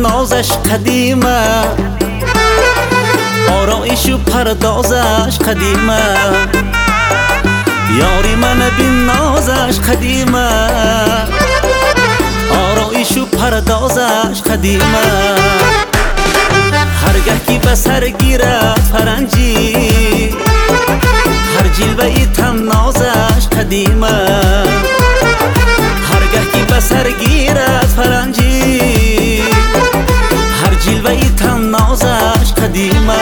نازش قدیمه، آرایش و پردازش قدیمه. یاری من بین نازش قدیمه، آرایش و پردازش قدیمه. هرگه کی به سر گیرد فرنجی، هر جلوه ای تم نازش قدیمه. هرگه کی به سر گیرد فرنجی، هر جلوه ای تم نازش قدیمه.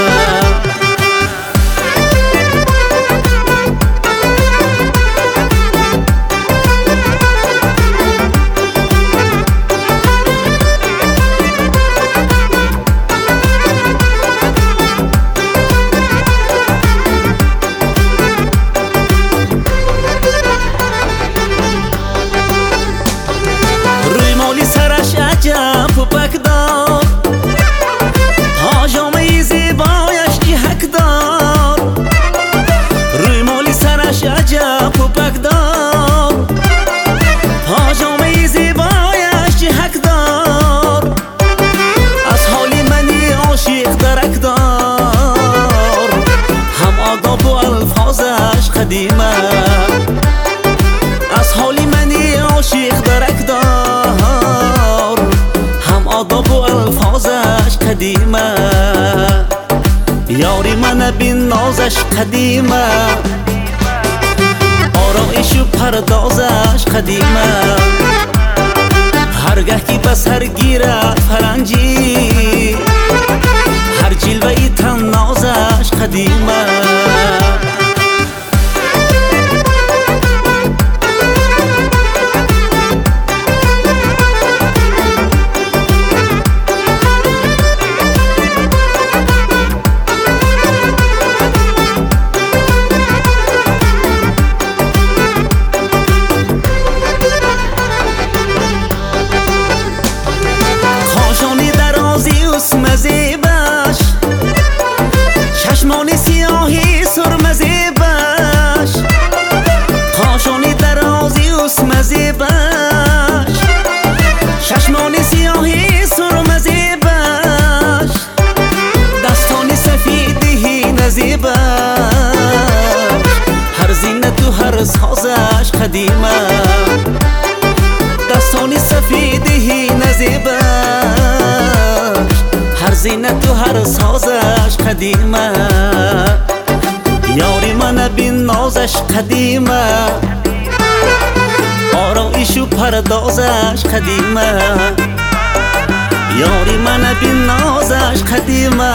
عجب پوپک دار، پاژامه زیبایش جهک دار. روی مالی سرش عجب پوپک دار، پاژامه زیبایش جهک دار. از حالی منی عاشق درک دار، هم آداب و الفاظش قدیمه. از حالی منی عاشق درک دار، آداب و الفاظش قدیمه. یاری من بین نازش قدیمه، آرایش و پردازش قدیمه. هرگه کی به سر گیرد فرنجی، هر جلوه ای تن نازش قدیمه. مزیبش چشمان سیاهی سرمزیبش، کاشانی درازی و مزیبش. چشمان سیاهی سرمزیبش، دستان سفیدی نزیبش. هر زینت و هر سازش قدیمه، دستان سفیدی نزیبش. هر زینت و هر سازش قدیمه. یاری من بین نازش قدیمه، آرایش و پردازش قدیمه. یاری من بین نازش قدیمه،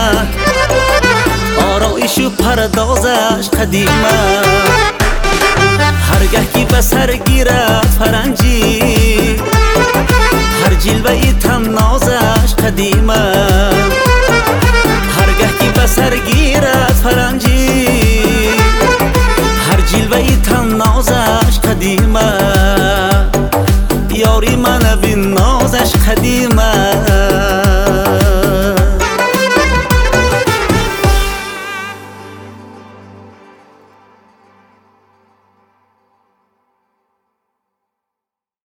آرایش و پردازش قدیمه. هرگه کی به سر گیرد فرنجی، هر جلوه ای تم نازش قدیمه.